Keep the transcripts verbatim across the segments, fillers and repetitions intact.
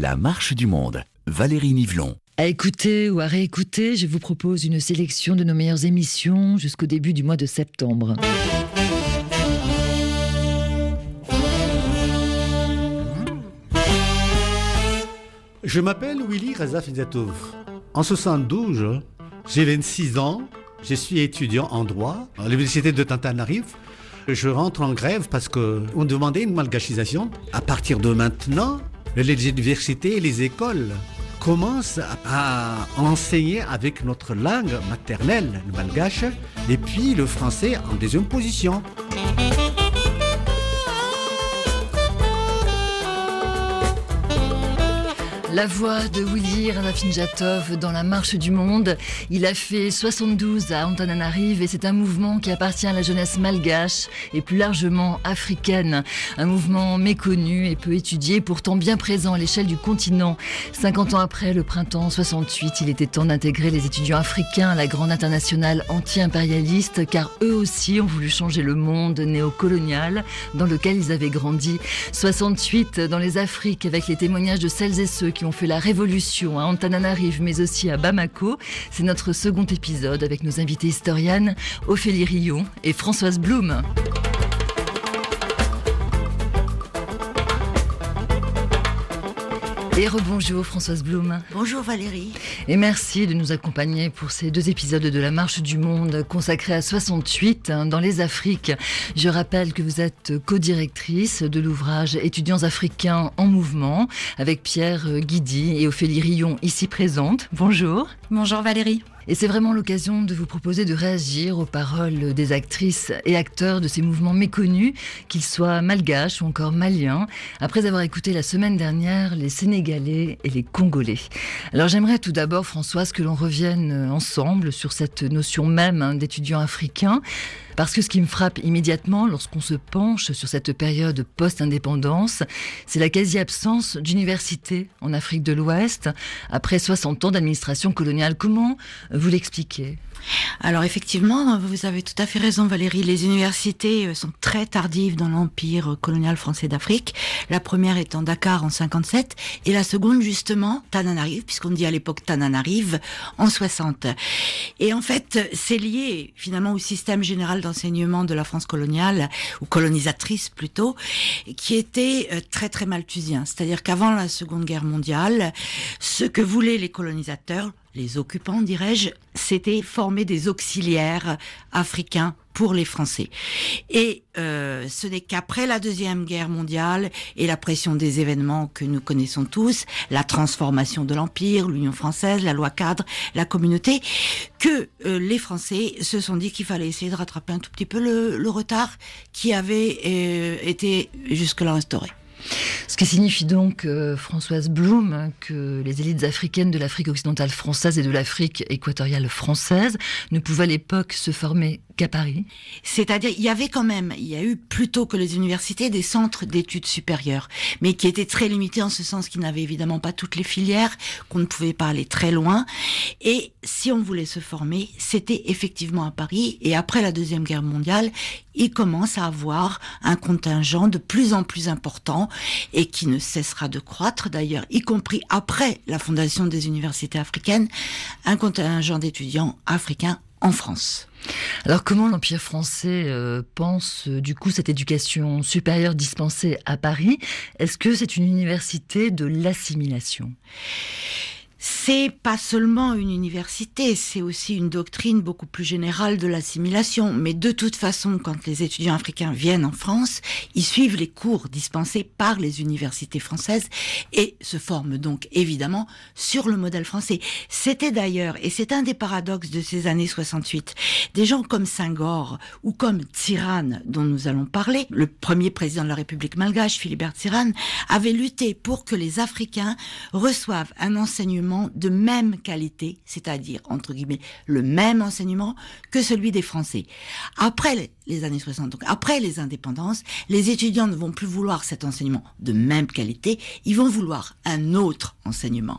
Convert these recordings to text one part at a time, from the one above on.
La marche du monde. Valérie Nivelon. À écouter ou à réécouter, je vous propose une sélection de nos meilleures émissions jusqu'au début du mois de septembre. Je m'appelle Willy Reza Fizzatov. En soixante-douze, j'ai vingt-six ans. Je suis étudiant en droit à l'université de Tantanarive. Je rentre en grève parce qu'on demandait une malgachisation. À partir de maintenant, les universités et les écoles commencent à enseigner avec notre langue maternelle, le malgache, et puis le français en deuxième position. La voix de Willy Reza Fizzatov dans la marche du monde. Il a fait soixante-douze à Antananarive et c'est un mouvement qui appartient à la jeunesse malgache et plus largement africaine. Un mouvement méconnu et peu étudié, pourtant bien présent à l'échelle du continent. cinquante ans après le printemps soixante-huit, il était temps d'intégrer les étudiants africains à la grande internationale anti-impérialiste, car eux aussi ont voulu changer le monde néocolonial dans lequel ils avaient grandi. soixante-huit dans les Afriques, avec les témoignages de celles et ceux qui ont fait la révolution à Antananarive, mais aussi à Bamako. C'est notre second épisode avec nos invités historiennes Ophélie Rillon et Françoise Blum. Et rebonjour Françoise Blum. Bonjour Valérie. Et merci de nous accompagner pour ces deux épisodes de la Marche du Monde consacrés à soixante-huit dans les Afriques. Je rappelle que vous êtes co-directrice de l'ouvrage Étudiants africains en mouvement avec Pierre Guidi et Ophélie Rillon ici présente. Bonjour. Bonjour Valérie. Et c'est vraiment l'occasion de vous proposer de réagir aux paroles des actrices et acteurs de ces mouvements méconnus, qu'ils soient malgaches ou encore maliens, après avoir écouté la semaine dernière les Sénégalais et les Congolais. Alors j'aimerais tout d'abord, Françoise, que l'on revienne ensemble sur cette notion même hein, d'étudiants africains, parce que ce qui me frappe immédiatement lorsqu'on se penche sur cette période post-indépendance, c'est la quasi-absence d'université en Afrique de l'Ouest, après soixante ans d'administration coloniale. Comment vous l'expliquez ? Alors effectivement, vous avez tout à fait raison Valérie, les universités sont très tardives dans l'empire colonial français d'Afrique, la première étant Dakar en cinquante-sept et la seconde justement Tananarive, puisqu'on dit à l'époque Tananarive en soixante. Et en fait, c'est lié finalement au système général d'enseignement de la France coloniale, ou colonisatrice plutôt, qui était très très malthusien. C'est-à-dire qu'avant la Seconde Guerre mondiale, ce que voulaient les colonisateurs, les occupants, dirais-je, c'était former des auxiliaires africains pour les Français. Et euh, ce n'est qu'après la Deuxième Guerre mondiale et la pression des événements que nous connaissons tous, la transformation de l'Empire, l'Union française, la loi cadre, la communauté, que euh, les Français se sont dit qu'il fallait essayer de rattraper un tout petit peu le, le retard qui avait euh, été jusque-là instauré. Ce qui signifie donc, euh, Françoise Blum, que les élites africaines de l'Afrique occidentale française et de l'Afrique équatoriale française ne pouvaient à l'époque se former qu'à Paris. C'est-à-dire, il y avait quand même, il y a eu plutôt que les universités des centres d'études supérieures, mais qui étaient très limités en ce sens qu'ils n'avaient évidemment pas toutes les filières, qu'on ne pouvait pas aller très loin. Et si on voulait se former, c'était effectivement à Paris. Et après la Deuxième Guerre mondiale, il commence à avoir un contingent de plus en plus important et qui ne cessera de croître d'ailleurs, y compris après la fondation des universités africaines, un contingent d'étudiants africains en France. Alors comment l'Empire français euh, pense euh, du coup cette éducation supérieure dispensée à Paris ? Est-ce que c'est une université de l'assimilation ? C'est pas seulement une université, c'est aussi une doctrine beaucoup plus générale de l'assimilation. Mais de toute façon, quand les étudiants africains viennent en France, ils suivent les cours dispensés par les universités françaises et se forment donc évidemment sur le modèle français. C'était d'ailleurs, et c'est un des paradoxes de ces années soixante-huit, des gens comme Senghor ou comme Tsiran, dont nous allons parler, le premier président de la République malgache, Philibert Tsiran, avait lutté pour que les Africains reçoivent un enseignement de même qualité, c'est-à-dire, entre guillemets, le même enseignement que celui des Français. Après les années soixante, donc après les indépendances, les étudiants ne vont plus vouloir cet enseignement de même qualité, ils vont vouloir un autre enseignement.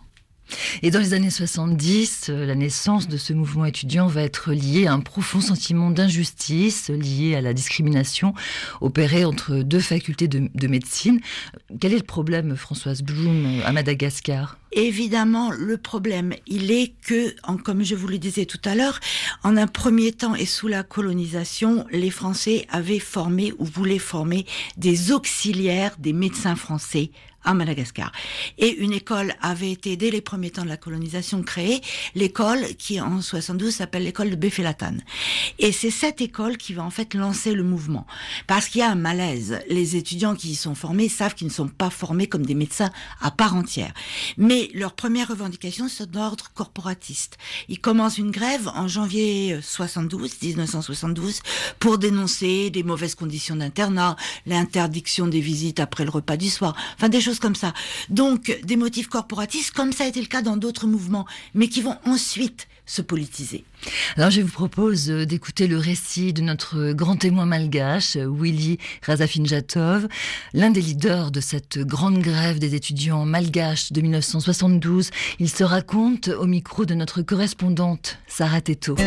Et dans les années soixante-dix, la naissance de ce mouvement étudiant va être liée à un profond sentiment d'injustice, lié à la discrimination opérée entre deux facultés de, de médecine. Quel est le problème, Françoise Blum, à Madagascar ? Évidemment, le problème, il est que, en, comme je vous le disais tout à l'heure, en un premier temps et sous la colonisation, les Français avaient formé ou voulaient former des auxiliaires des médecins français à Madagascar. Et une école avait été, dès les premiers temps de la colonisation, créée, l'école qui, en soixante-douze, s'appelle l'école de Befelatan. Et c'est cette école qui va en fait lancer le mouvement. Parce qu'il y a un malaise. Les étudiants qui y sont formés savent qu'ils ne sont pas formés comme des médecins à part entière. Mais leur première revendication, c'est d'ordre corporatiste. Ils commencent une grève en janvier soixante-douze, dix-neuf cent soixante-douze, pour dénoncer des mauvaises conditions d'internat, l'interdiction des visites après le repas du soir, enfin des choses comme ça. Donc, des motifs corporatistes, comme ça a été le cas dans d'autres mouvements, mais qui vont ensuite se politiser. Alors, je vous propose d'écouter le récit de notre grand témoin malgache, Willy Razafinjatov, l'un des leaders de cette grande grève des étudiants malgaches de dix-neuf cent soixante-douze. Il se raconte au micro de notre correspondante, Sarah Teto.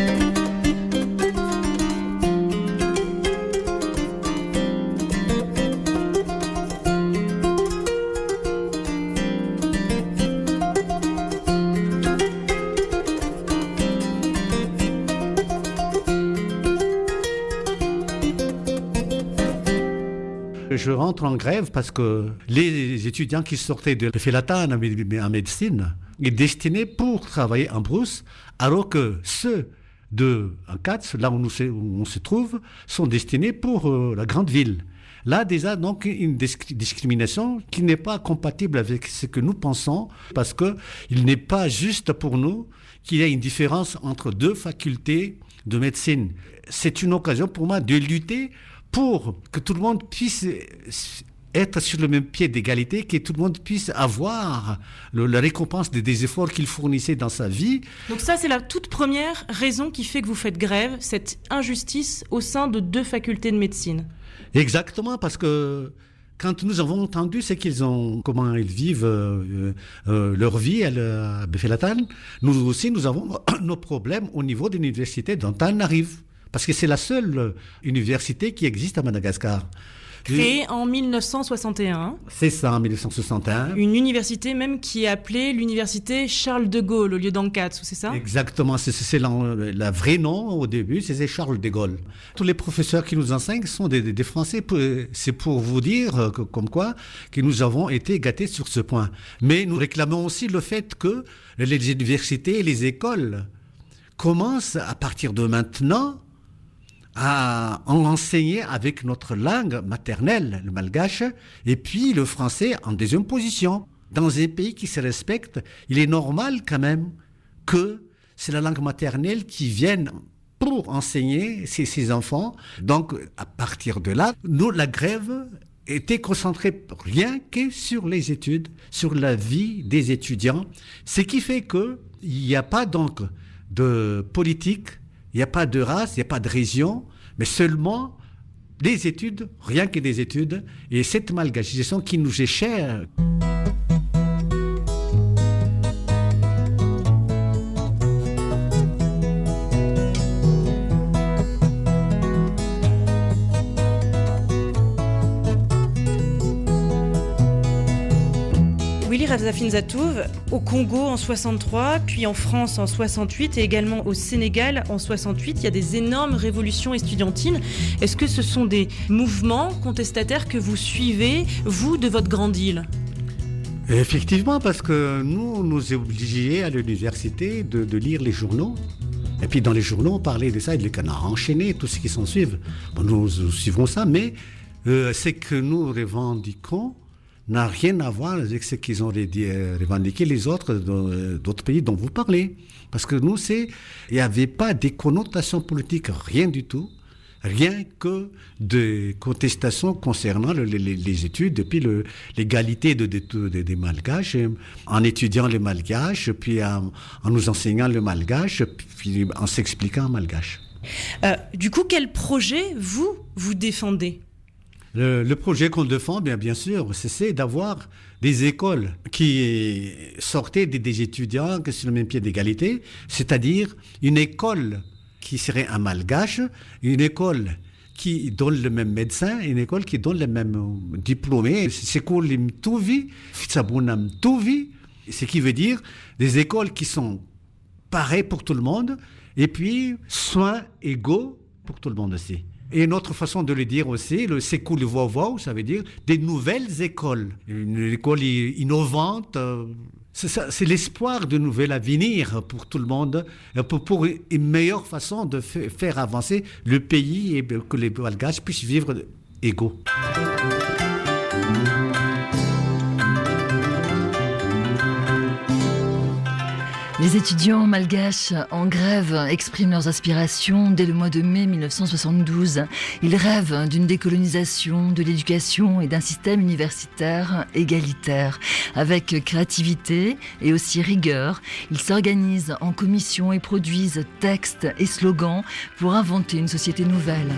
Je rentre en grève parce que les étudiants qui sortaient de Befelatan en médecine étaient destinés pour travailler en brousse, alors que ceux de Ankats, là où, nous, où on se trouve, sont destinés pour euh, la grande ville. Là, déjà, donc, une discrimination qui n'est pas compatible avec ce que nous pensons, parce qu'il n'est pas juste pour nous qu'il y ait une différence entre deux facultés de médecine. C'est une occasion pour moi de lutter pour que tout le monde puisse être sur le même pied d'égalité, que tout le monde puisse avoir le, la récompense des, des efforts qu'il fournissait dans sa vie. Donc ça, c'est la toute première raison qui fait que vous faites grève, cette injustice au sein de deux facultés de médecine. Exactement, parce que quand nous avons entendu ce qu'ils ont, comment ils vivent euh, euh, leur vie à, à Befelatan, nous aussi, nous avons nos problèmes au niveau de l'université d'Antananarive. Parce que c'est la seule université qui existe à Madagascar. Créée en dix-neuf cent soixante et un. C'est ça, en dix-neuf cent soixante et un. Une université même qui est appelée l'université Charles de Gaulle au lieu d'Ankats, c'est ça ? Exactement, c'est, c'est la, la vraie nom au début, c'est Charles de Gaulle. Tous les professeurs qui nous enseignent sont des, des Français. C'est pour vous dire, que, comme quoi, que nous avons été gâtés sur ce point. Mais nous réclamons aussi le fait que les universités et les écoles commencent à partir de maintenant à enseigner avec notre langue maternelle, le malgache, et puis le français en deuxième position. Dans un pays qui se respecte, il est normal quand même que c'est la langue maternelle qui vienne pour enseigner ses, ses enfants. Donc, à partir de là, nous, la grève était concentrée rien que sur les études, sur la vie des étudiants, ce qui fait qu'il n'y a pas donc de politique, il n'y a pas de race, il n'y a pas de région, mais seulement des études, rien que des études, et cette malgacisation qui nous est chère. Willy Razafinjatov, au Congo en soixante-trois, puis en France en soixante-huit et également au Sénégal en soixante-huit, il y a des énormes révolutions estudiantines. Est-ce que ce sont des mouvements contestataires que vous suivez, vous, de votre grande île ? Effectivement, parce que nous, on nous est obligés à l'université de, de lire les journaux. Et puis dans les journaux, on parlait de ça, et de les canards enchaînés, tout ce qui s'en suit. Bon, nous, nous suivons ça, mais euh, c'est que nous revendiquons n'a rien à voir avec ce qu'ils ont revendiqué les autres d'autres pays dont vous parlez. Parce que nous, c'est, il n'y avait pas des connotations politiques, rien du tout, rien que des contestations concernant le, les, les études, et puis le, l'égalité de, de, de, des malgaches, en étudiant le malgache, puis en, en nous enseignant le malgache, puis en s'expliquant en malgache. Euh, du coup, quel projet, vous, vous défendez ? Le, le projet qu'on défend, bien, bien sûr, c'est, c'est d'avoir des écoles qui sortaient des, des étudiants sur le même pied d'égalité, c'est-à-dire une école qui serait un malgache, une école qui donne le même médecin, une école qui donne le même diplômé. C'est quoi l'imtuvi, fitsabunam tuvi, ce qui veut dire des écoles qui sont pareilles pour tout le monde, et puis soins égaux pour tout le monde aussi. Et une autre façon de le dire aussi, le sekul vovo, ça veut dire des nouvelles écoles. Une école innovante, euh, c'est, ça, c'est l'espoir de nouvel avenir pour tout le monde, pour, pour une meilleure façon de f- faire avancer le pays et que les Malgaches puissent vivre égaux. Les étudiants malgaches en grève expriment leurs aspirations dès le mois de mai mille neuf cent soixante-douze. Ils rêvent d'une décolonisation, de l'éducation et d'un système universitaire égalitaire. Avec créativité et aussi rigueur, ils s'organisent en commission et produisent textes et slogans pour inventer une société nouvelle.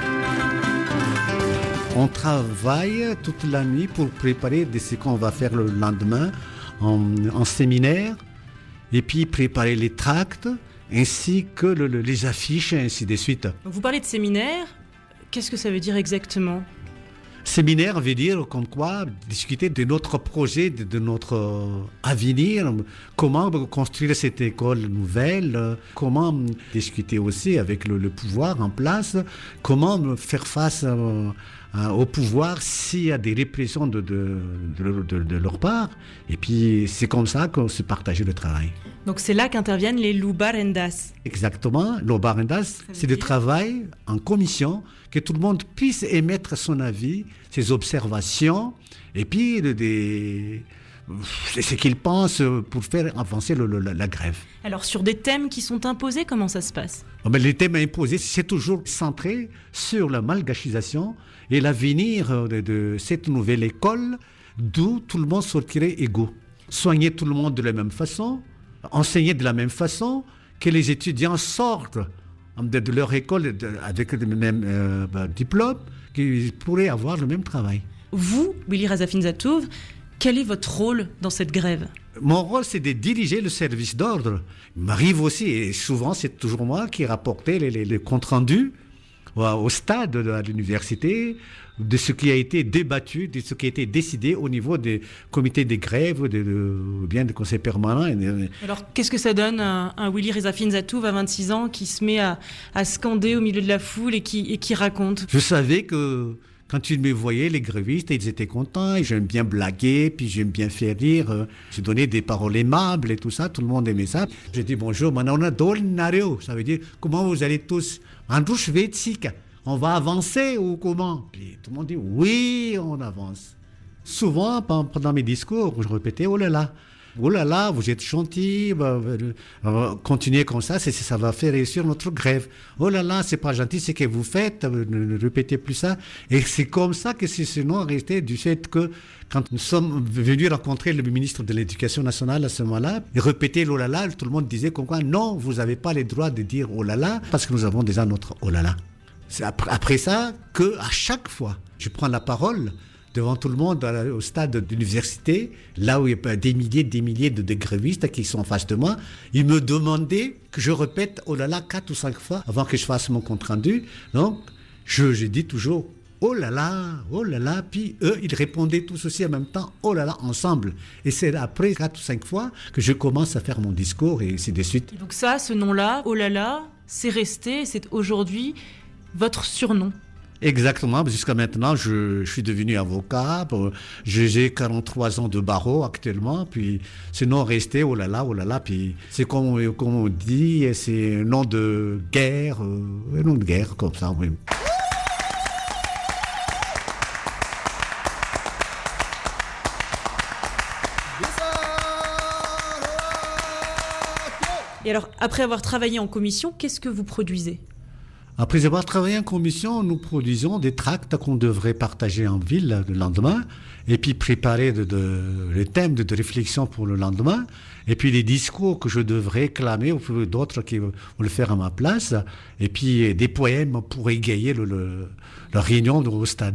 On travaille toute la nuit pour préparer ce qu'on va faire le lendemain en, en séminaire. Et puis préparer les tracts, ainsi que le, le, les affiches, et ainsi de suite. Donc vous parlez de séminaire, qu'est-ce que ça veut dire exactement ? Séminaire veut dire comme quoi discuter de notre projet, de, de notre avenir, comment construire cette école nouvelle, comment discuter aussi avec le, le pouvoir en place, comment faire face à, à, au pouvoir s'il y a des répressions de, de, de, de, de leur part. Et puis c'est comme ça qu'on se partage le travail. Donc c'est là qu'interviennent les lubarendas. Exactement, lubarendas, c'est le travail en commission, que tout le monde puisse émettre son avis, ses observations, et puis de, de, c'est ce qu'il pense pour faire avancer le, le, la, la grève. Alors sur des thèmes qui sont imposés, comment ça se passe ? Oh ben, les thèmes imposés, c'est toujours centré sur la malgachisation et l'avenir de, de cette nouvelle école, d'où tout le monde sortirait égaux. Soigner tout le monde de la même façon, enseigner de la même façon, que les étudiants sortent de, de leur école de, avec le même euh, bah, diplôme, qu'ils pourraient avoir le même travail. Vous, Willy Razafinzatov, quel est votre rôle dans cette grève ? Mon rôle, c'est de diriger le service d'ordre. Il m'arrive aussi, et souvent c'est toujours moi qui rapportais les, les, les comptes rendus au stade de l'université, de ce qui a été débattu, de ce qui a été décidé au niveau des comités des grèves, de, de, ou bien des conseils permanents. Alors, qu'est-ce que ça donne un, un Willy Razafinzatov à vingt-six ans qui se met à, à scander au milieu de la foule et qui, et qui raconte ? Je savais que quand ils me voyaient, les grévistes, ils étaient contents, et j'aime bien blaguer, puis j'aime bien faire rire. Je donnais des paroles aimables et tout ça, tout le monde aimait ça. J'ai dit bonjour, manana dolnario, ça veut dire comment vous allez tous, on va avancer ou comment? Puis tout le monde dit oui, on avance. Souvent, pendant mes discours, je répétais oh là là. Oh là là, vous êtes gentil, bah, euh, continuez comme ça, c'est, ça va faire réussir notre grève. Oh là là, c'est pas gentil ce que vous faites, ne, ne répétez plus ça. Et c'est comme ça que c'est ce nom resté du fait que quand nous sommes venus rencontrer le ministre de l'Éducation nationale à ce moment-là, il répétait oh là là, tout le monde disait comme quoi non, vous n'avez pas le droit de dire oh là là, parce que nous avons déjà notre oh là là. C'est après, après ça que à chaque fois, je prends la parole devant tout le monde au stade d'université, là où il y a des milliers des milliers de, de grévistes qui sont en face de moi, ils me demandaient que je répète oh là là quatre ou cinq fois avant que je fasse mon compte rendu. Donc, je, je dis toujours oh là là, oh là là, puis eux, ils répondaient tous aussi en même temps oh là là ensemble. Et c'est après quatre ou cinq fois que je commence à faire mon discours et ainsi de suite. Et donc ça, ce nom-là, oh là là, c'est resté, c'est aujourd'hui votre surnom. Exactement, jusqu'à maintenant, je, je suis devenu avocat, j'ai quarante-trois ans de barreau actuellement, puis c'est non resté, oh là là, oh là là, puis c'est comme, comme on dit, c'est un nom de guerre, euh, un nom de guerre, comme ça, oui. Et alors, après avoir travaillé en commission, qu'est-ce que vous produisez ? Après avoir travaillé en commission, nous produisons des tracts qu'on devrait partager en ville le lendemain, et puis préparer de, de, les thèmes de, de réflexion pour le lendemain, et puis les discours que je devrais clamer, ou d'autres qui vont le faire à ma place, et puis des poèmes pour égayer le, le, la réunion au stade.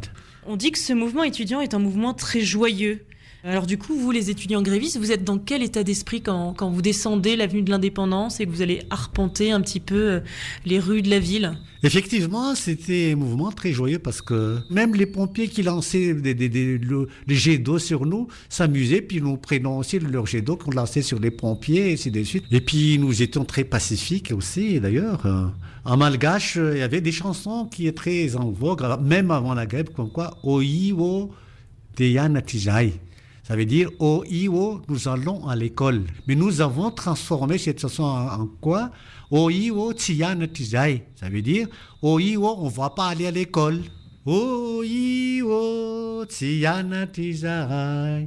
On dit que ce mouvement étudiant est un mouvement très joyeux. Alors du coup, vous, les étudiants grévistes, vous êtes dans quel état d'esprit quand, quand vous descendez l'avenue de l'Indépendance et que vous allez arpenter un petit peu les rues de la ville ? Effectivement, c'était un mouvement très joyeux parce que même les pompiers qui lançaient des, des, des, le, les jets d'eau sur nous s'amusaient, puis nous prenions aussi leurs jets d'eau qu'on lançait sur les pompiers, et ainsi de suite. Et puis nous étions très pacifiques aussi, d'ailleurs. En malgache, il y avait des chansons qui étaient très en vogue, même avant la grève, comme quoi « Oiwo Deyana Tijai ». Ça veut dire « O Iwo, nous allons à l'école ». Mais nous avons transformé cette chanson en, en quoi ? « O Iwo Tiyana Tijai ». Ça veut dire « O Iwo, on ne va pas aller à l'école ». « O Iwo Tiyana Tijai ».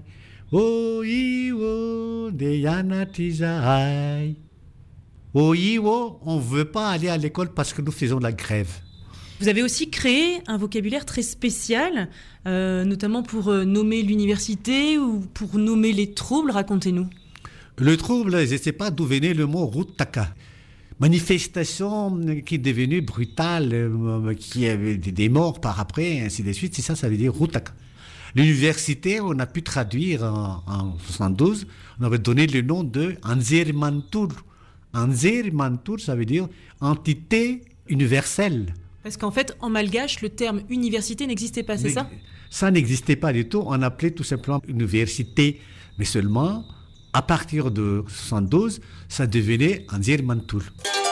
« O Iwo Deyana Tijai ». « O Iwo, on ne veut pas aller à l'école parce que nous faisons la grève ». Vous avez aussi créé un vocabulaire très spécial, euh, notamment pour euh, nommer l'université ou pour nommer les troubles. Racontez-nous. Le trouble, je ne sais pas d'où venait le mot Rutaka. Manifestation qui est devenue brutale, euh, qui avait des morts par après, et ainsi de suite. C'est ça, ça veut dire Rutaka. L'université, on a pu traduire en, en soixante-douze, on avait donné le nom de Anzir Mantur. Anzir Mantur, ça veut dire entité universelle. Parce qu'en fait, en malgache, le terme université n'existait pas, c'est mais, ça ? Ça n'existait pas du tout. On appelait tout simplement université. Mais seulement, à partir de soixante-douze, ça devenait Anzir Mantur.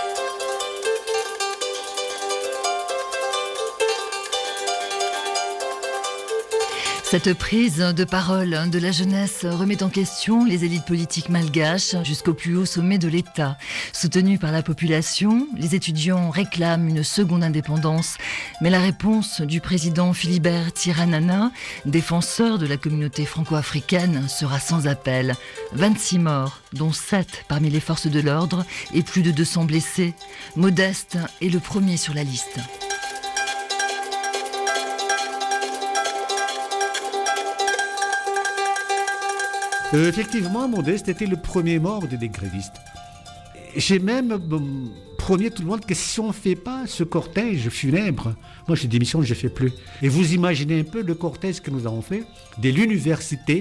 Cette prise de parole de la jeunesse remet en question les élites politiques malgaches jusqu'au plus haut sommet de l'État. Soutenus par la population, les étudiants réclament une seconde indépendance. Mais la réponse du président Philibert Tsiranana, défenseur de la communauté franco-africaine, sera sans appel. vingt-six morts, dont sept parmi les forces de l'ordre et plus de deux cents blessés. Modeste est le premier sur la liste. Euh, effectivement, Modeste était le premier mort des grévistes. J'ai même euh, promis à tout le monde que si on ne fait pas ce cortège funèbre, moi j'ai démissionné, je ne fais plus. Et vous imaginez un peu le cortège que nous avons fait de l'université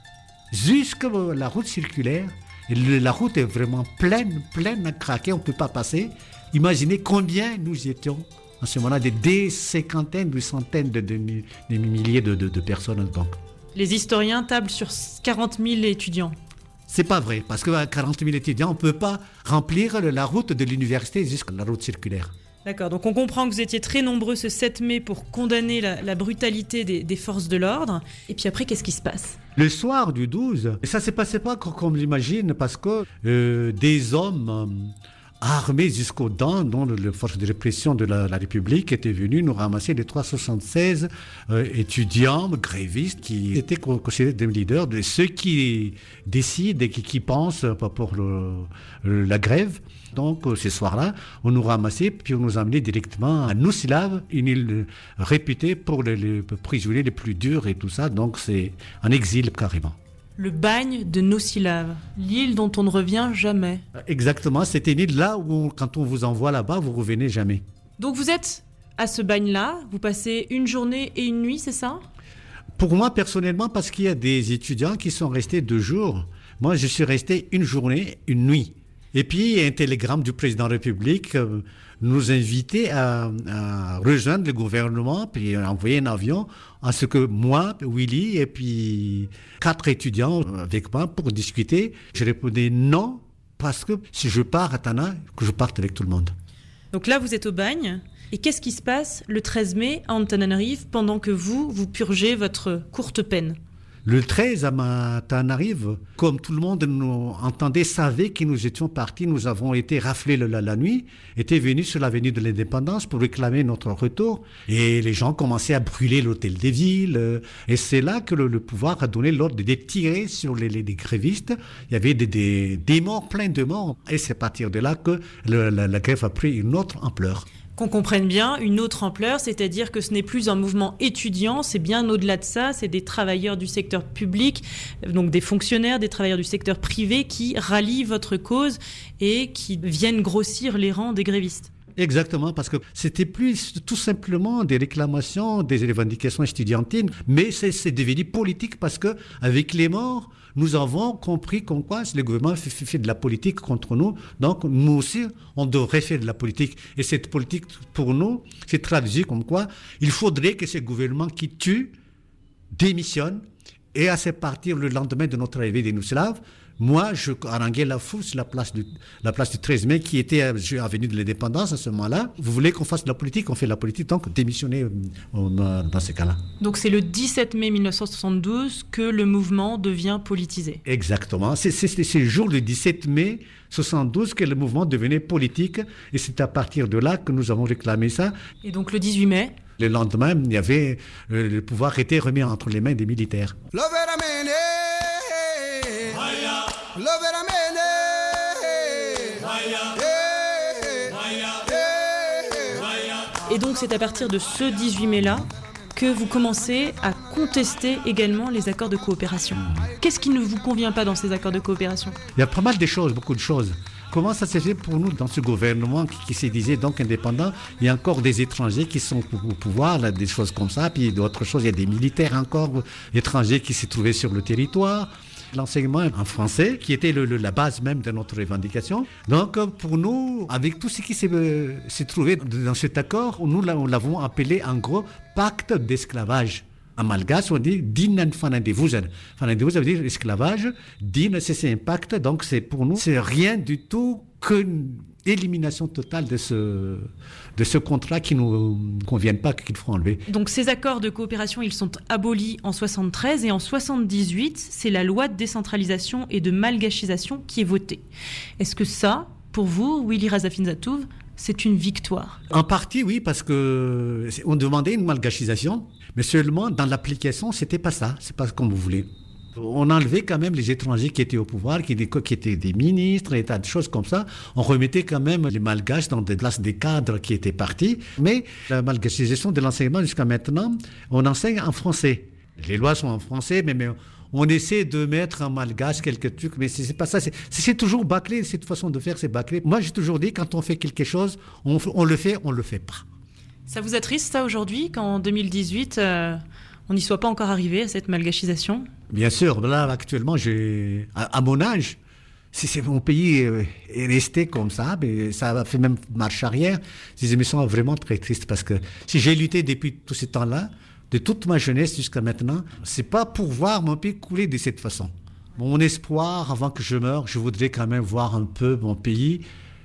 jusqu'à la route circulaire. Et le, la route est vraiment pleine, pleine à craquer, on ne peut pas passer. Imaginez combien nous étions en ce moment-là, des, des cinquantaines, des centaines de, de, de, de milliers de, de, de personnes. Donc. Les historiens tablent sur quarante mille étudiants. C'est pas vrai, parce que quarante mille étudiants, on ne peut pas remplir la route de l'université jusqu'à la route circulaire. D'accord, donc on comprend que vous étiez très nombreux ce sept mai pour condamner la, la brutalité des, des forces de l'ordre. Et puis après, qu'est-ce qui se passe ? Le soir du douze, ça ne s'est passé pas comme j'imagine, parce que euh, des hommes... Euh, armés jusqu'aux dents, dont les forces de répression de la, la République étaient venues nous ramasser les trois cent soixante-seize euh, étudiants grévistes qui étaient considérés des leaders, de ceux qui décident et qui, qui pensent pour le, le, la grève. Donc, ce soir-là, on nous ramassait, puis on nous emmenait directement à Nusilav, une île réputée pour les, les prisonniers les plus durs et tout ça. Donc, c'est en exil carrément. Le bagne de Nusilav, l'île dont on ne revient jamais. Exactement, c'était une île là où quand on vous envoie là-bas, vous ne revenez jamais. Donc vous êtes à ce bagne-là, vous passez une journée et une nuit, c'est ça ? Pour moi, personnellement, parce qu'il y a des étudiants qui sont restés deux jours. Moi, je suis resté une journée, une nuit. Et puis, un télégramme du président de la République euh, nous invitait à, à rejoindre le gouvernement, puis envoyer un avion, à ce que moi, Willy, et puis quatre étudiants avec moi pour discuter. Je répondais non, parce que si je pars à Tana, que je parte avec tout le monde. Donc là, vous êtes au bagne. Et qu'est-ce qui se passe le treize mai à Antananarive pendant que vous, vous purgez votre courte peine ? Le treize à Antananarive, comme tout le monde nous entendait, savait que nous étions partis, nous avons été raflés la, la nuit, étaient venus sur l'avenue de l'Indépendance pour réclamer notre retour. Et les gens commençaient à brûler l'hôtel des villes. Et c'est là que le, le pouvoir a donné l'ordre de tirer sur les, les, les grévistes. Il y avait des, des, des morts, plein de morts. Et c'est à partir de là que le, la, la grève a pris une autre ampleur. Qu'on comprenne bien, une autre ampleur, c'est-à-dire que ce n'est plus un mouvement étudiant, c'est bien au-delà de ça, c'est des travailleurs du secteur public, donc des fonctionnaires, des travailleurs du secteur privé qui rallient votre cause et qui viennent grossir les rangs des grévistes. Exactement, parce que c'était plus tout simplement des réclamations, des revendications estudiantines, mais c'est, c'est devenu politique parce que avec les morts, nous avons compris comme quoi le gouvernement fait, fait, fait de la politique contre nous, donc nous aussi, on devrait faire de la politique. Et cette politique, pour nous, c'est traduit comme quoi il faudrait que ce gouvernement qui tue démissionne, et à se partir le lendemain de notre arrivée des Yougosłaves, moi, je haranguais la foule sur la place du, la place du treize mai, qui était avenue de l'Indépendance à ce moment-là. Vous voulez qu'on fasse de la politique, on fait de la politique, donc démissionnez euh, dans ces cas-là. Donc c'est le dix-sept mai mille neuf cent soixante-douze que le mouvement devient politisé. Exactement. C'est, c'est, c'est le jour du dix-sept mai soixante-douze que le mouvement devenait politique, et c'est à partir de là que nous avons réclamé ça. Et donc le dix-huit mai, le lendemain, il y avait euh, le pouvoir était remis entre les mains des militaires. Et donc c'est à partir de ce dix-huit mai-là que vous commencez à contester également les accords de coopération. Qu'est-ce qui ne vous convient pas dans ces accords de coopération ? Il y a pas mal de choses, beaucoup de choses. Comment ça s'est fait pour nous dans ce gouvernement qui, qui se disait donc indépendant? Il y a encore des étrangers qui sont au pouvoir, là, des choses comme ça, puis d'autres choses, il y a des militaires encore étrangers qui s'est trouvé sur le territoire. L'enseignement en français, qui était le, le, la base même de notre revendication. Donc, pour nous, avec tout ce qui s'est, euh, s'est trouvé dans cet accord, nous on l'avons appelé en gros pacte d'esclavage. En malgache, on dit din fanandevuzan. Fanandevuzan veut dire esclavage. Din, c'est, c'est un pacte, donc c'est pour nous, c'est rien du tout qu'une élimination totale de ce, de ce contrat qui ne nous convient pas, qu'il faut enlever. Donc ces accords de coopération, ils sont abolis en soixante-treize et en soixante-dix-huit, c'est la loi de décentralisation et de malgachisation qui est votée. Est-ce que ça, pour vous, Willy Reza Finzatouf, c'est une victoire? En partie, oui, parce que on demandait une malgachisation, mais seulement dans l'application, c'était pas ça, c'est pas comme vous voulez. On enlevait quand même les étrangers qui étaient au pouvoir, qui, qui étaient des ministres, et tas de choses comme ça. On remettait quand même les malgaches dans des places des cadres qui étaient partis. Mais la malgachisation de l'enseignement jusqu'à maintenant, on enseigne en français. Les lois sont en français, mais, mais on essaie de mettre en malgache quelques trucs, mais c'est, c'est pas ça. C'est, c'est toujours bâclé, cette façon de faire, c'est bâclé. Moi, j'ai toujours dit, quand on fait quelque chose, on, on le fait, on le fait pas. Ça vous attriste, ça, aujourd'hui, qu'en deux mille dix-huit... Euh... on n'y soit pas encore arrivé à cette malgachisation? Bien sûr, là actuellement, j'ai, à, à mon âge, si c'est mon pays est resté comme ça, mais ça a fait même marche arrière. Je me sens vraiment très triste parce que si j'ai lutté depuis tout ce temps-là, de toute ma jeunesse jusqu'à maintenant, c'est pas pour voir mon pays couler de cette façon. Mon espoir, avant que je meure, je voudrais quand même voir un peu mon pays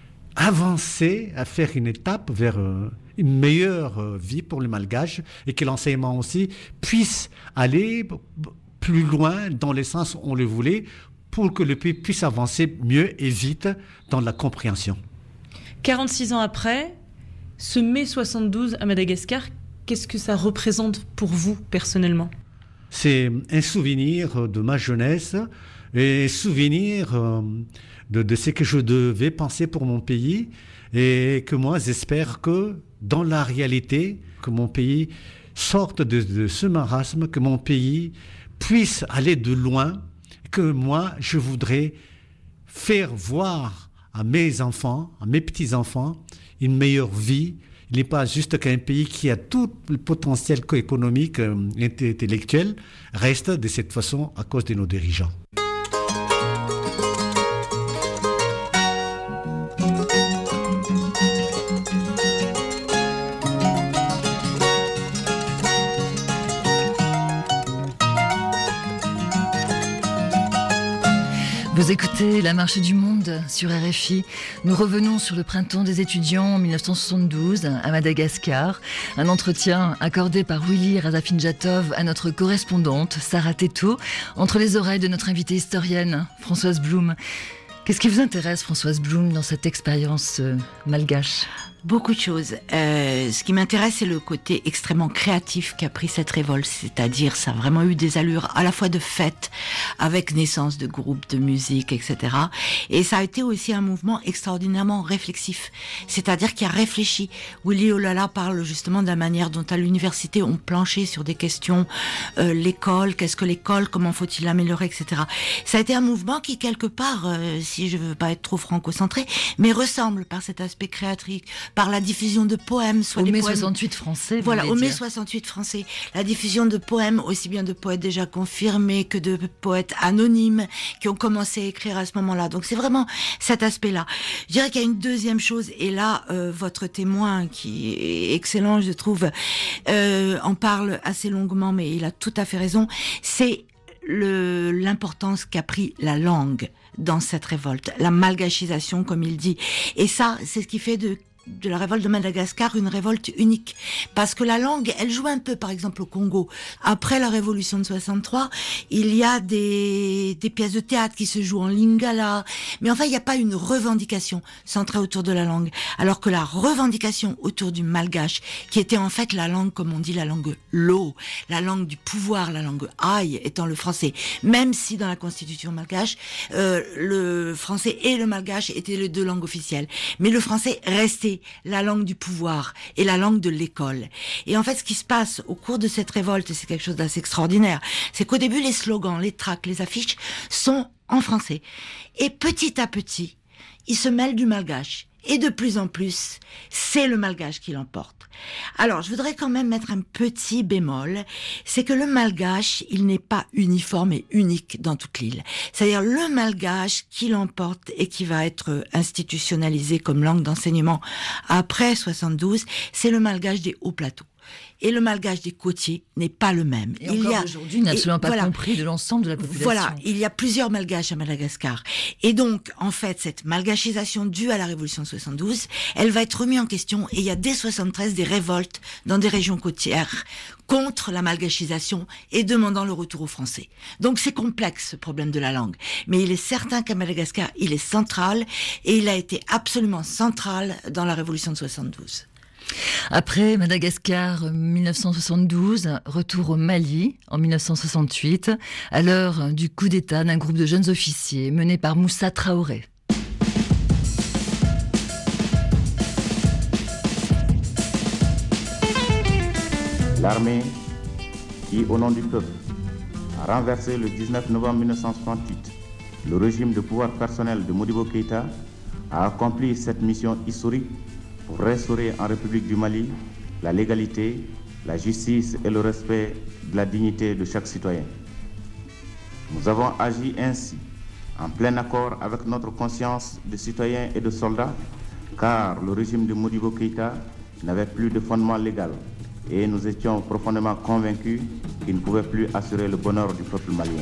avancer, à faire une étape vers euh, une meilleure euh, vie pour les Malgaches et que l'enseignement aussi puisse aller b- plus loin dans le sens où on le voulait pour que le pays puisse avancer mieux et vite dans la compréhension. quarante-six ans après, ce mai soixante-douze à Madagascar, qu'est-ce que ça représente pour vous personnellement? C'est un souvenir de ma jeunesse et un souvenir euh, de, de ce que je devais penser pour mon pays et que moi j'espère que dans la réalité, que mon pays sorte de, de ce marasme, que mon pays puisse aller de loin, que moi je voudrais faire voir à mes enfants, à mes petits-enfants, une meilleure vie. Il n'est pas juste qu'un pays qui a tout le potentiel économique, euh, intellectuel, reste de cette façon à cause de nos dirigeants. Vous écoutez La Marche du Monde sur R F I. Nous revenons sur le printemps des étudiants en dix-neuf cent soixante-douze à Madagascar. Un entretien accordé par Willy Reza Finzatouf à notre correspondante Sarah Théto, entre les oreilles de notre invitée historienne Françoise Blum. Qu'est-ce qui vous intéresse, Françoise Blum, dans cette expérience euh, malgache ? Beaucoup de choses. Euh, ce qui m'intéresse, c'est le côté extrêmement créatif qu'a pris cette révolte. C'est-à-dire, ça a vraiment eu des allures à la fois de fête, avec naissance de groupes de musique, et cetera. Et ça a été aussi un mouvement extraordinairement réflexif. C'est-à-dire qu'il a réfléchi. Willy Olala parle justement de la manière dont à l'université on planchait sur des questions, euh, l'école, qu'est-ce que l'école, comment faut-il l'améliorer, et cetera. Ça a été un mouvement qui, quelque part, euh, si je veux pas être trop franco-centré, mais ressemble par cet aspect créatif, par la diffusion de poèmes, soit au des mai poèmes... soixante-huit français. Voilà, au mai soixante-huit français. La diffusion de poèmes, aussi bien de poètes déjà confirmés que de poètes anonymes qui ont commencé à écrire à ce moment-là. Donc c'est vraiment cet aspect-là. Je dirais qu'il y a une deuxième chose, et là, euh, votre témoin, qui est excellent, je trouve, euh, en parle assez longuement, mais il a tout à fait raison, c'est le, l'importance qu'a pris la langue dans cette révolte, la malgachisation, comme il dit. Et ça, c'est ce qui fait de de la révolte de Madagascar une révolte unique, parce que la langue, elle joue un peu, par exemple au Congo. Après la révolution de soixante-trois, il y a des des pièces de théâtre qui se jouent en lingala, mais enfin il n'y a pas une revendication centrée autour de la langue, alors que la revendication autour du malgache, qui était en fait la langue, comme on dit, la langue lo, la langue du pouvoir, la langue aïe étant le français, même si dans la constitution malgache, euh, le français et le malgache étaient les deux langues officielles, mais le français restait la langue du pouvoir et la langue de l'école. Et en fait, ce qui se passe au cours de cette révolte, c'est quelque chose d'assez extraordinaire, c'est qu'au début, les slogans, les tracts, les affiches sont en français. Et petit à petit, ils se mêlent du malgache. Et de plus en plus, c'est le malgache qui l'emporte. Alors, je voudrais quand même mettre un petit bémol, c'est que le malgache, il n'est pas uniforme et unique dans toute l'île. C'est-à-dire le malgache qui l'emporte et qui va être institutionnalisé comme langue d'enseignement après soixante-douze, c'est le malgache des hauts plateaux. Et le malgache des côtiers n'est pas le même. Et il encore y a, aujourd'hui, il n'a absolument pas voilà, compris de l'ensemble de la population. Voilà, il y a plusieurs malgaches à Madagascar. Et donc, en fait, cette malgachisation due à la révolution de soixante-douze, elle va être remise en question. Et il y a dès soixante-treize des révoltes dans des régions côtières contre la malgachisation et demandant le retour aux Français. Donc c'est complexe, ce problème de la langue. Mais il est certain qu'à Madagascar, il est central et il a été absolument central dans la révolution de soixante-douze. Après Madagascar, mille neuf cent soixante-douze, retour au Mali en mille neuf cent soixante-huit, à l'heure du coup d'État d'un groupe de jeunes officiers mené par Moussa Traoré. L'armée qui, au nom du peuple, a renversé le dix-neuf novembre mille neuf cent soixante-huit le régime de pouvoir personnel de Modibo Keïta, a accompli cette mission historique pour restaurer en République du Mali la légalité, la justice et le respect de la dignité de chaque citoyen. Nous avons agi ainsi, en plein accord avec notre conscience de citoyens et de soldats, car le régime de Modibo Keïta n'avait plus de fondement légal et nous étions profondément convaincus qu'il ne pouvait plus assurer le bonheur du peuple malien.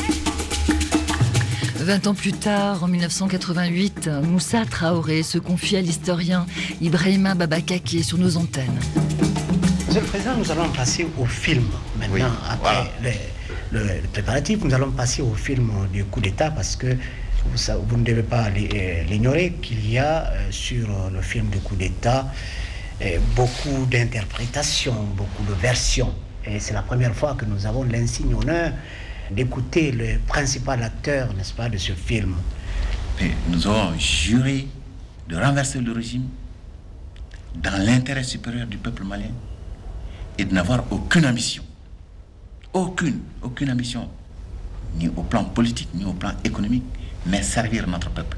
Vingt ans plus tard, en mille neuf cent quatre-vingt-huit, Moussa Traoré se confie à l'historien Ibrahima Babakake sur nos antennes. Monsieur le Président, nous allons passer au film maintenant. Oui, après voilà. le, le, le préparatif, nous allons passer au film du coup d'État parce que vous, vous ne devez pas l'ignorer qu'il y a sur le film du coup d'État beaucoup d'interprétations, beaucoup de versions. Et c'est la première fois que nous avons l'insigne honneur d'écouter le principal acteur, n'est-ce pas, de ce film. Et nous avons juré de renverser le régime dans l'intérêt supérieur du peuple malien et de n'avoir aucune ambition, aucune, aucune ambition, ni au plan politique, ni au plan économique, mais servir notre peuple.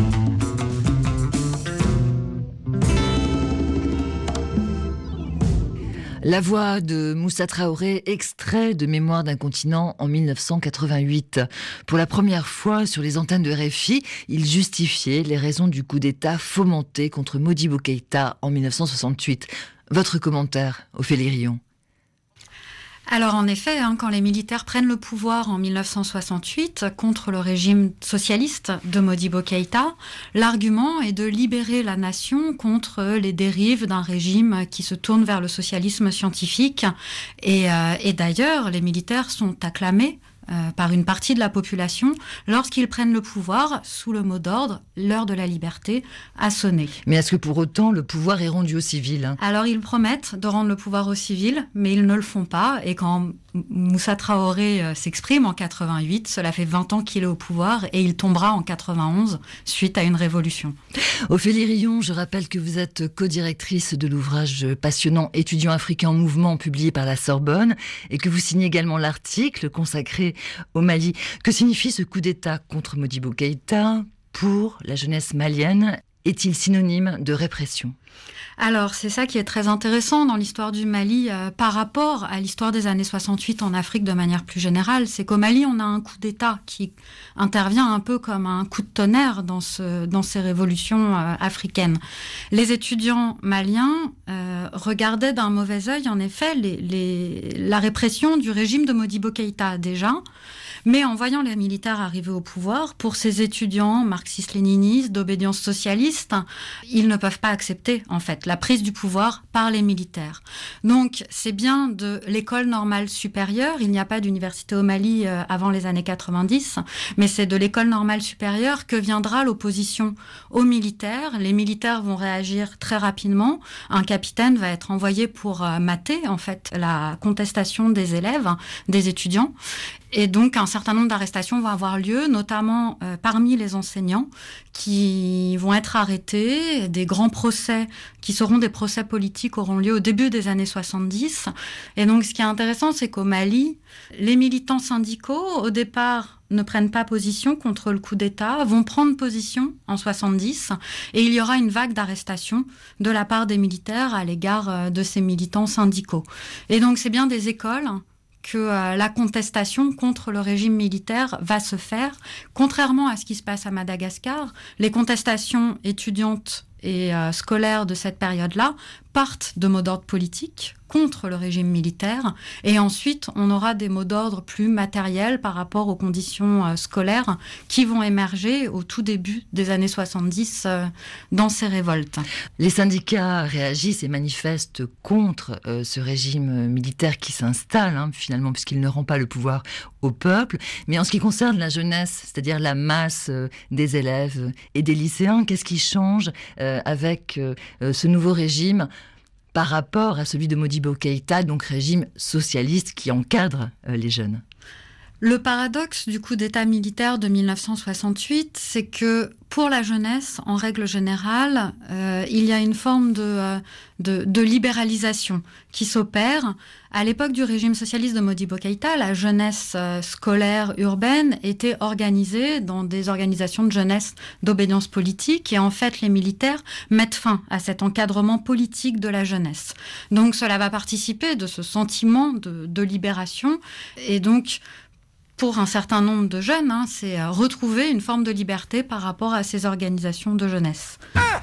La voix de Moussa Traoré, extrait de Mémoire d'un continent en mille neuf cent quatre-vingt-huit. Pour la première fois sur les antennes de R F I, il justifiait les raisons du coup d'État fomenté contre Modibo Keïta en mille neuf cent soixante-huit. Votre commentaire, Ophélie Rion? Alors en effet, hein, quand les militaires prennent le pouvoir en mille neuf cent soixante-huit contre le régime socialiste de Modibo Keïta, l'argument est de libérer la nation contre les dérives d'un régime qui se tourne vers le socialisme scientifique. Et, euh, et d'ailleurs, les militaires sont acclamés Euh, par une partie de la population lorsqu'ils prennent le pouvoir sous le mot d'ordre « l'heure de la liberté a sonné ». Mais est-ce que pour autant le pouvoir est rendu aux civils, hein? Alors ils promettent de rendre le pouvoir aux civils, mais ils ne le font pas. Et quand Moussa Traoré euh, s'exprime en quatre-vingt-huit, cela fait vingt ans qu'il est au pouvoir et il tombera en quatre-vingt-onze suite à une révolution. Ophélie Rion, je rappelle que vous êtes co-directrice de l'ouvrage passionnant « Étudiants africains en mouvement » publié par la Sorbonne et que vous signez également l'article consacré au Mali. Que signifie ce coup d'État contre Modibo Keïta pour la jeunesse malienne est-il synonyme de répression ? Alors, c'est ça qui est très intéressant dans l'histoire du Mali euh, par rapport à l'histoire des années soixante-huit en Afrique de manière plus générale. C'est qu'au Mali, on a un coup d'État qui intervient un peu comme un coup de tonnerre dans, ce, dans ces révolutions euh, africaines. Les étudiants maliens euh, regardaient d'un mauvais œil, en effet, les, les, la répression du régime de Modibo Keïta déjà. Mais en voyant les militaires arriver au pouvoir, pour ces étudiants marxistes-léninistes, d'obédience socialiste, ils ne peuvent pas accepter, en fait, la prise du pouvoir par les militaires. Donc, c'est bien de l'école normale supérieure. Il n'y a pas d'université au Mali euh, avant les années quatre-vingt-dix, mais c'est de l'école normale supérieure que viendra l'opposition aux militaires. Les militaires vont réagir très rapidement. Un capitaine va être envoyé pour euh, mater, en fait, la contestation des élèves, des étudiants. Et donc, un certain nombre d'arrestations vont avoir lieu, notamment euh, parmi les enseignants qui vont être arrêtés. Des grands procès, qui seront des procès politiques, auront lieu au début des années soixante-dix. Et donc, ce qui est intéressant, c'est qu'au Mali, les militants syndicaux, au départ, ne prennent pas position contre le coup d'État, vont prendre position en soixante-dix, et il y aura une vague d'arrestations de la part des militaires à l'égard de ces militants syndicaux. Et donc, c'est bien des écoles que euh, la contestation contre le régime militaire va se faire. Contrairement à ce qui se passe à Madagascar, les contestations étudiantes et euh, scolaires de cette période-là partent de mots d'ordre politiques contre le régime militaire, et ensuite on aura des mots d'ordre plus matériels par rapport aux conditions euh, scolaires qui vont émerger au tout début des années soixante-dix euh, dans ces révoltes. Les syndicats réagissent et manifestent contre euh, ce régime militaire qui s'installe, hein, finalement, puisqu'il ne rend pas le pouvoir au peuple. Mais en ce qui concerne la jeunesse, c'est-à-dire la masse euh, des élèves et des lycéens, qu'est-ce qui change euh, avec euh, ce nouveau régime par rapport à celui de Modibo Keïta, donc régime socialiste qui encadre euh, les jeunes? Le paradoxe du coup d'État militaire de mille neuf cent soixante-huit, c'est que pour la jeunesse, en règle générale, euh, il y a une forme de, euh, de, de libéralisation qui s'opère. À l'époque du régime socialiste de Modibo Keïta, la jeunesse euh, scolaire urbaine était organisée dans des organisations de jeunesse d'obédience politique, et en fait les militaires mettent fin à cet encadrement politique de la jeunesse. Donc cela va participer de ce sentiment de, de libération, et donc pour un certain nombre de jeunes, hein, c'est retrouver une forme de liberté par rapport à ces organisations de jeunesse.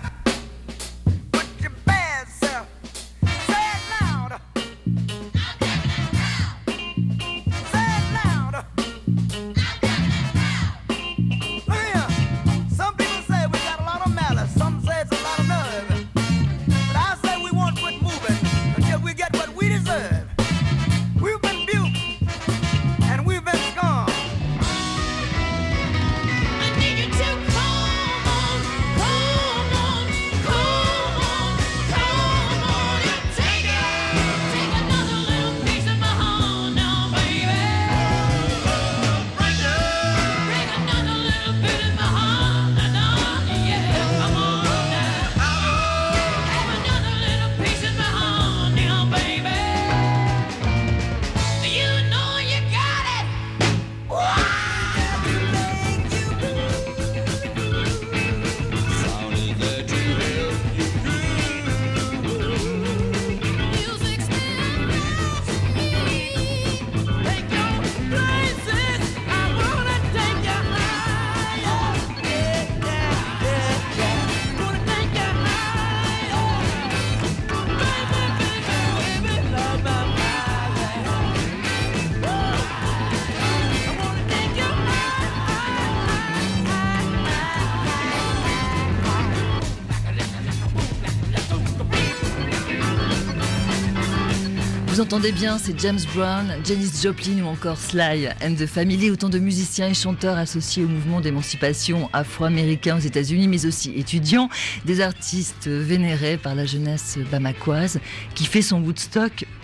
Vous entendez bien, c'est James Brown, Janis Joplin ou encore Sly and the Family, autant de musiciens et chanteurs associés au mouvement d'émancipation afro-américain aux États-Unis, mais aussi étudiants, des artistes vénérés par la jeunesse bamakoise qui fait son Woodstock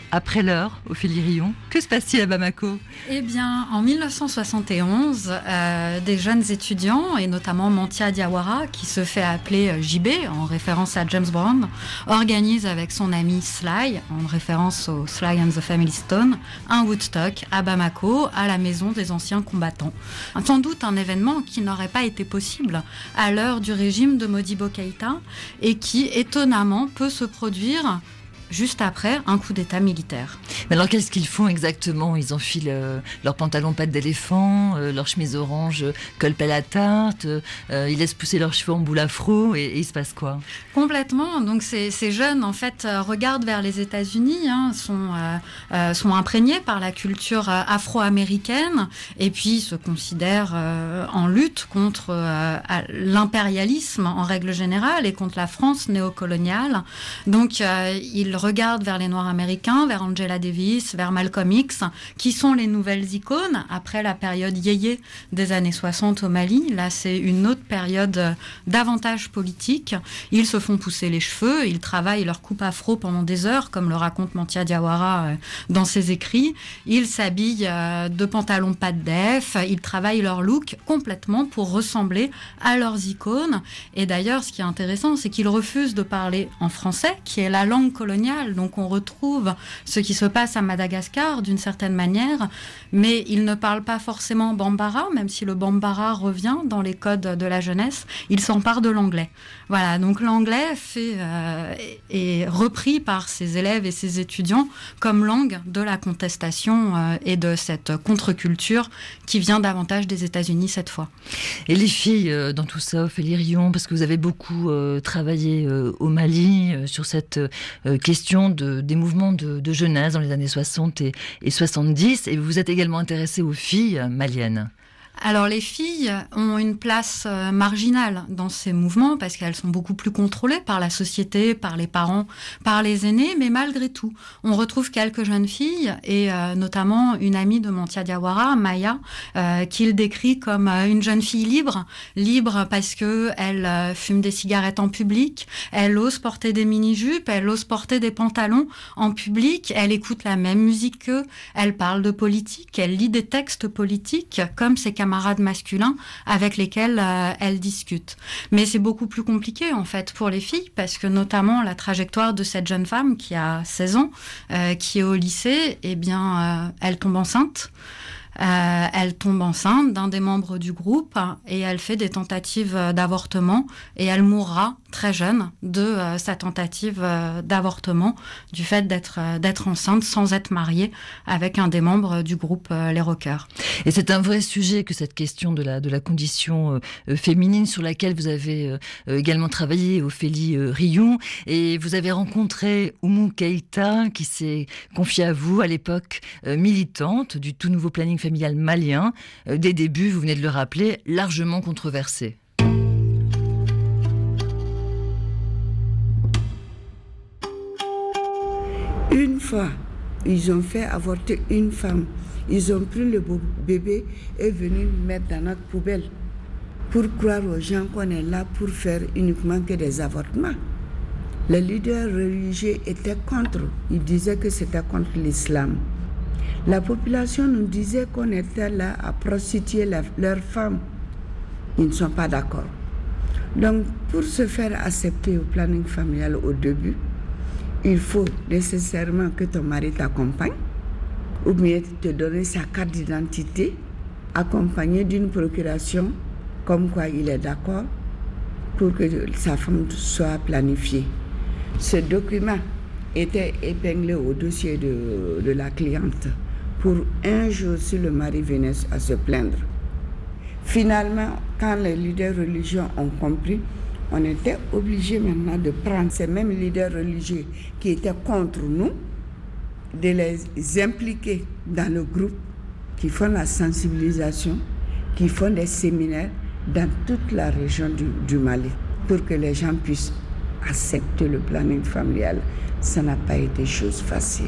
après l'heure, Ophélie Rillon. Que se passe-t-il à Bamako ? Eh bien, en dix-neuf cent soixante et onze, euh, des jeunes étudiants, et notamment Mantia Diawara, qui se fait appeler J B, en référence à James Brown, organise avec son ami Sly, en référence au Sly and the Family Stone, un Woodstock à Bamako, à la maison des anciens combattants. Sans doute un événement qui n'aurait pas été possible à l'heure du régime de Modibo Keïta et qui, étonnamment, peut se produire juste après un coup d'État militaire. Mais alors qu'est-ce qu'ils font exactement ? Ils enfilent euh, leurs pantalons pattes d'éléphant, euh, leurs chemises orange, euh, col pelle à tarte, euh, ils laissent pousser leurs cheveux en boule afro et, et il se passe quoi ? Complètement. Donc ces, ces jeunes en fait euh, regardent vers les États-Unis, hein, sont, euh, euh, sont imprégnés par la culture euh, afro-américaine et puis se considèrent euh, en lutte contre euh, l'impérialisme en règle générale et contre la France néocoloniale. Donc euh, ils regardent vers les Noirs américains, vers Angela Davis, vers Malcolm X, qui sont les nouvelles icônes après la période yéyé des années soixante au Mali. Là, c'est une autre période davantage politique. Ils se font pousser les cheveux, ils travaillent leur coupe afro pendant des heures, comme le raconte Mantia Diawara dans ses écrits. Ils s'habillent de pantalons pas de def, ils travaillent leur look complètement pour ressembler à leurs icônes. Et d'ailleurs, ce qui est intéressant, c'est qu'ils refusent de parler en français, qui est la langue coloniale. Donc on retrouve ce qui se passe à Madagascar d'une certaine manière, mais ils ne parlent pas forcément bambara, même si le bambara revient dans les codes de la jeunesse, ils s'emparent de l'anglais. Voilà, donc l'anglais fait, euh, est repris par ses élèves et ses étudiants comme langue de la contestation euh, et de cette contre-culture qui vient davantage des États-Unis cette fois. Et les filles euh, dans tout ça, Ophélie Rillon, parce que vous avez beaucoup euh, travaillé euh, au Mali euh, sur cette euh, question de, des mouvements de, de jeunesse dans les années soixante et, et soixante-dix, et vous vous êtes également intéressé aux filles maliennes. Alors les filles ont une place euh, marginale dans ces mouvements parce qu'elles sont beaucoup plus contrôlées par la société, par les parents, par les aînés, mais malgré tout, on retrouve quelques jeunes filles et euh, notamment une amie de Mantia Diawara, Maya, euh, qu'il décrit comme euh, une jeune fille libre, libre parce que elle euh, fume des cigarettes en public, elle ose porter des mini-jupes, elle ose porter des pantalons en public, elle écoute la même musique qu'eux, elle parle de politique, elle lit des textes politiques comme ses camarades camarades masculins avec lesquels euh, elle discute. Mais c'est beaucoup plus compliqué en fait pour les filles parce que notamment la trajectoire de cette jeune femme qui a seize ans, euh, qui est au lycée, eh bien, euh, elle tombe enceinte. Euh, elle tombe enceinte d'un des membres du groupe et elle fait des tentatives d'avortement et elle mourra très jeune de euh, sa tentative euh, d'avortement du fait d'être, euh, d'être enceinte sans être mariée avec un des membres du groupe euh, Les Rockers. Et c'est un vrai sujet que cette question de la, de la condition euh, féminine sur laquelle vous avez euh, également travaillé, Ophélie euh, Rillon, et vous avez rencontré Oumou Keïta qui s'est confiée à vous à l'époque euh, militante du tout nouveau planning familial malien, euh, des débuts, vous venez de le rappeler, largement controversé. Une fois, ils ont fait avorter une femme. Ils ont pris le bébé et venu le mettre dans notre poubelle pour croire aux gens qu'on est là pour faire uniquement que des avortements. Les leaders religieux étaient contre. Ils disaient que c'était contre l'islam. La population nous disait qu'on était là à prostituer la, leurs femmes. Ils ne sont pas d'accord. Donc, pour se faire accepter au planning familial au début, il faut nécessairement que ton mari t'accompagne ou bien te donner sa carte d'identité accompagnée d'une procuration comme quoi il est d'accord pour que sa femme soit planifiée. Ce document était épinglé au dossier de, de la cliente pour un jour si le mari venait à se plaindre. Finalement, quand les leaders religieux ont compris, on était obligé maintenant de prendre ces mêmes leaders religieux qui étaient contre nous, de les impliquer dans le groupe qui font la sensibilisation, qui font des séminaires dans toute la région du, du Mali pour que les gens puissent accepter le planning familial. Ça n'a pas été chose facile.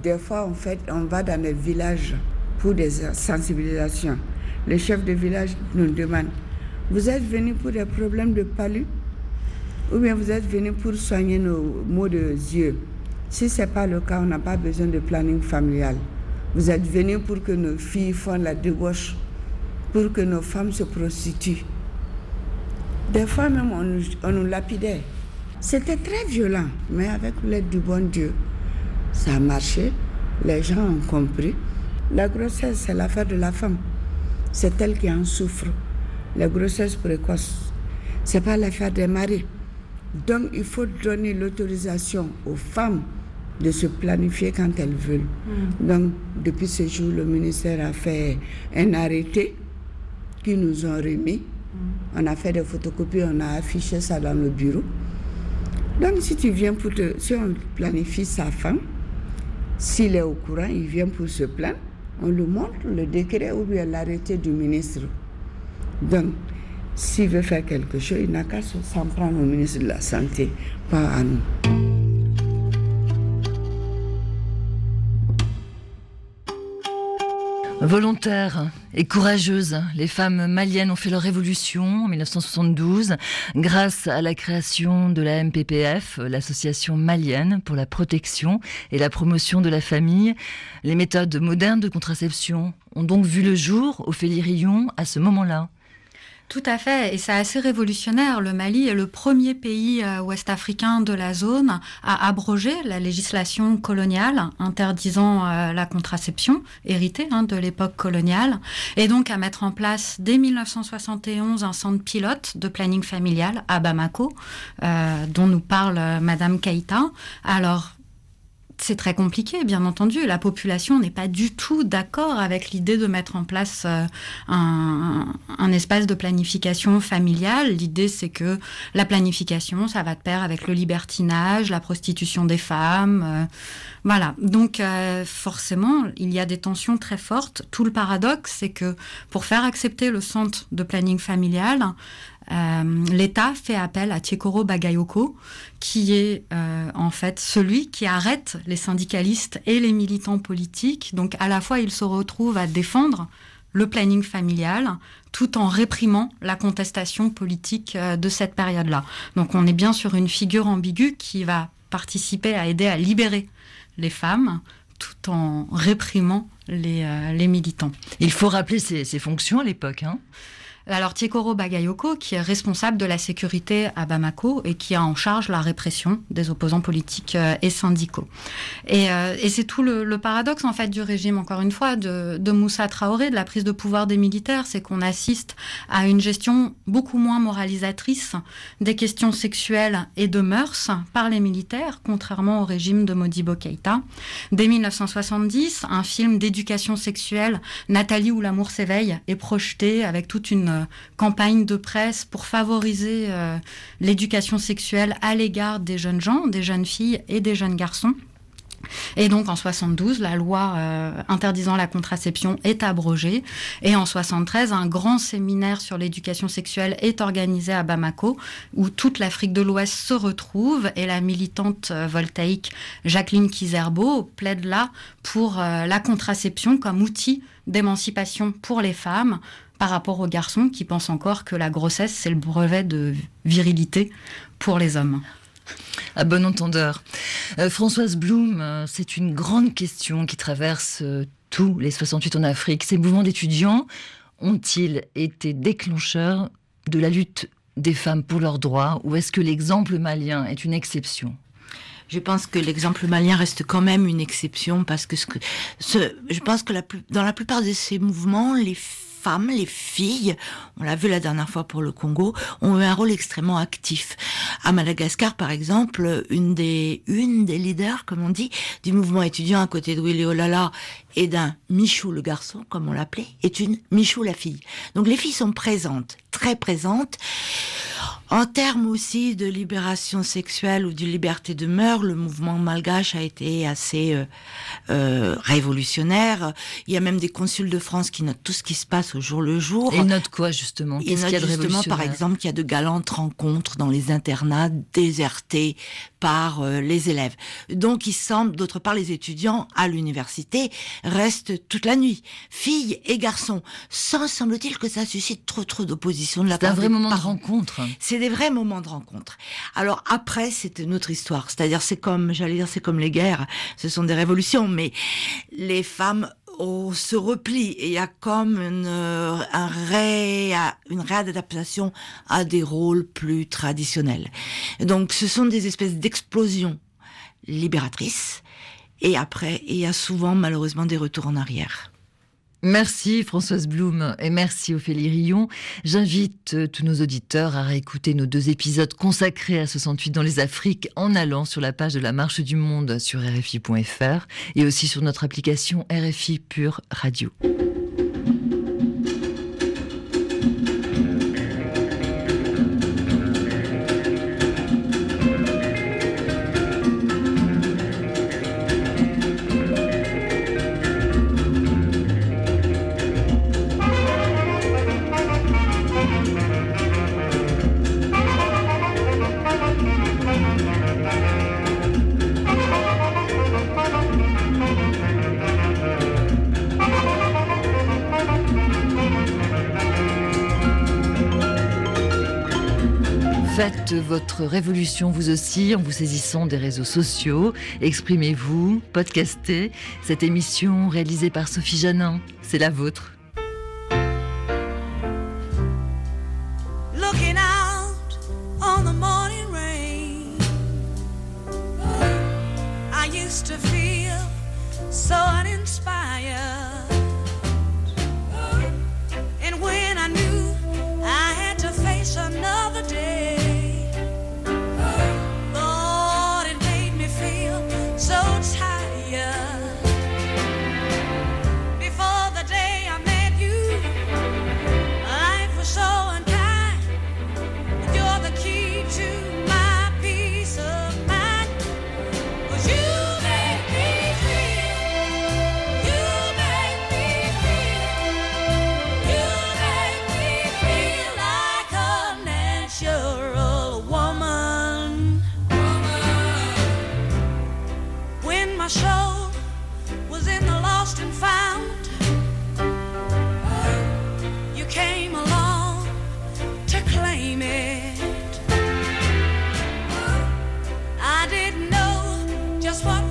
des fois, en fait, on va dans les villages pour des sensibilisations. Le chef de village nous demande, vous êtes venu pour des problèmes de palu ou bien vous êtes venu pour soigner nos maux de yeux? Si ce n'est pas le cas, on n'a pas besoin de planning familial. Vous êtes venu pour que nos filles font la débauche, pour que nos femmes se prostituent. Des fois même, on nous, on nous lapidait. C'était très violent, mais avec l'aide du bon Dieu, ça a marché. Les gens ont compris. La grossesse, c'est l'affaire de la femme. C'est elle qui en souffre. La grossesse précoce, ce n'est pas l'affaire des maris. Donc, il faut donner l'autorisation aux femmes de se planifier quand elles veulent. Mm. Donc, depuis ce jour, le ministère a fait un arrêté qu'ils nous ont remis. Mm. On a fait des photocopies, on a affiché ça dans le bureau. Donc, si tu viens pour te... Si on planifie sa femme, s'il est au courant, il vient pour se plaindre, on lui montre le décret ou bien l'arrêté du ministre. Donc, s'il veut faire quelque chose, il n'a qu'à s'en prendre au ministre de la Santé, pas à nous. Volontaires et courageuses, les femmes maliennes ont fait leur révolution en dix-neuf cent soixante-douze grâce à la création de la M P P F, l'association malienne pour la protection et la promotion de la famille. Les méthodes modernes de contraception ont donc vu le jour au Félirion à ce moment-là. Tout à fait, et c'est assez révolutionnaire. Le Mali est le premier pays euh, ouest-africain de la zone à abroger la législation coloniale interdisant euh, la contraception, héritée hein, de l'époque coloniale, et donc à mettre en place dès dix-neuf cent soixante et onze un centre pilote de planning familial à Bamako, euh, dont nous parle euh, Madame Keïta. Alors, c'est très compliqué, bien entendu. La population n'est pas du tout d'accord avec l'idée de mettre en place euh, un, un espace de planification familiale. L'idée, c'est que la planification, ça va de pair avec le libertinage, la prostitution des femmes. Euh, voilà. Donc, euh, forcément, il y a des tensions très fortes. Tout le paradoxe, c'est que pour faire accepter le centre de planning familial, Euh, l'État fait appel à Tchekoro Bagayoko, qui est euh, en fait celui qui arrête les syndicalistes et les militants politiques. Donc à la fois, il se retrouve à défendre le planning familial tout en réprimant la contestation politique euh, de cette période-là. Donc on est bien sur une figure ambiguë qui va participer à aider à libérer les femmes tout en réprimant les, euh, les militants. Il faut rappeler ses, ses fonctions à l'époque, hein. Alors Tchekoro Bagayoko, qui est responsable de la sécurité à Bamako et qui a en charge la répression des opposants politiques euh, et syndicaux. Et, euh, et c'est tout le, le paradoxe en fait du régime, encore une fois, de, de Moussa Traoré, de la prise de pouvoir des militaires, c'est qu'on assiste à une gestion beaucoup moins moralisatrice des questions sexuelles et de mœurs par les militaires, contrairement au régime de Modibo Keïta. Dès dix-neuf cent soixante-dix, un film d'éducation sexuelle, Nathalie où l'amour s'éveille, est projeté avec toute une campagne de presse pour favoriser euh, l'éducation sexuelle à l'égard des jeunes gens, des jeunes filles et des jeunes garçons. Et donc en soixante-douze, la loi euh, interdisant la contraception est abrogée. Et en soixante-treize, un grand séminaire sur l'éducation sexuelle est organisé à Bamako, où toute l'Afrique de l'Ouest se retrouve. Et la militante euh, voltaïque Jacqueline Kizerbo plaide là pour euh, la contraception comme outil d'émancipation pour les femmes, par rapport aux garçons qui pensent encore que la grossesse, c'est le brevet de virilité pour les hommes. À bon entendeur. Euh, Françoise Blum, euh, c'est une grande question qui traverse euh, tous les soixante-huit en Afrique. Ces mouvements d'étudiants ont-ils été déclencheurs de la lutte des femmes pour leurs droits, ou est-ce que l'exemple malien est une exception ? Je pense que l'exemple malien reste quand même une exception parce que, ce que ce, je pense que la, dans la plupart de ces mouvements, les femmes, les filles, on l'a vu la dernière fois pour le Congo, ont eu un rôle extrêmement actif. À Madagascar, par exemple, une des, une des leaders, comme on dit, du mouvement étudiant à côté de Willy Olala et d'un Michou le garçon, comme on l'appelait, est une Michou la fille. Donc les filles sont présentes, très présentes. En termes aussi de libération sexuelle ou de liberté de mœurs, le mouvement malgache a été assez euh, euh, révolutionnaire. Il y a même des consuls de France qui notent tout ce qui se passe au jour le jour. Et ils notent quoi justement ? Ils Qu'est-ce notent qu'il y a de justement, par révolutionnaire ? exemple, qu'il y a de galantes rencontres dans les internats désertés par euh, les élèves. Donc il semble, d'autre part, les étudiants à l'université restent toute la nuit, filles et garçons, sans, semble-t-il, que ça suscite trop trop d'opposition de la part des C'est un vrai moment de parents. rencontre. C'est des vrais moments de rencontre. Alors après, c'est une autre histoire. C'est-à-dire, c'est comme, j'allais dire, c'est comme les guerres. Ce sont des révolutions, mais les femmes oh, se replient et il y a comme une, un ré, une réadaptation à des rôles plus traditionnels. Donc, ce sont des espèces d'explosions libératrices. Et après, il y a souvent, malheureusement, des retours en arrière. Merci Françoise Blum et merci Ophélie Rillon. J'invite euh, tous nos auditeurs à réécouter nos deux épisodes consacrés à soixante-huit dans les Afriques en allant sur la page de la Marche du Monde sur R F I point F R et aussi sur notre application R F I Pure Radio. Faites votre révolution vous aussi en vous saisissant des réseaux sociaux. Exprimez-vous, podcastez. Cette émission réalisée par Sophie Janin, c'est la vôtre. Looking out on the morning rain, I used to feel so uninspired. And when I knew I had to face another day, so tired. Before the day I met you, life was so unkind. You're the key to my peace of mind. 'Cause you make me feel, you make me feel, you make me feel like a natural woman. My soul was in the lost and found. You came along to claim it. I didn't know just what